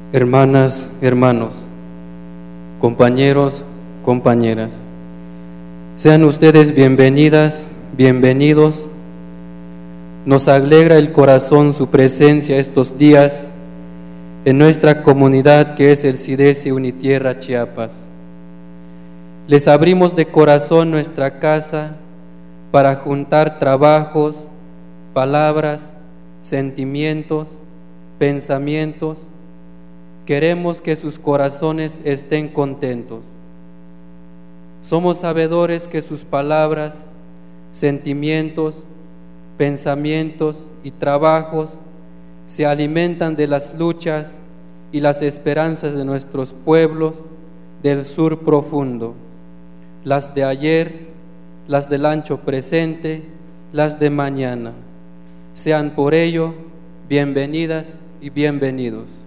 Hermanas, hermanos, compañeros, compañeras, sean ustedes bienvenidas, bienvenidos. Nos alegra el corazón su presencia estos días en nuestra comunidad que es el CIDESE Unitierra Chiapas. Les abrimos de corazón nuestra casa para juntar trabajos, palabras, sentimientos, pensamientos. Queremos que sus corazones estén contentos. Somos sabedores que sus palabras, sentimientos, pensamientos y trabajos se alimentan de las luchas y las esperanzas de nuestros pueblos del sur profundo, las de ayer, las del ancho presente, las de mañana. Sean por ello bienvenidas y bienvenidos.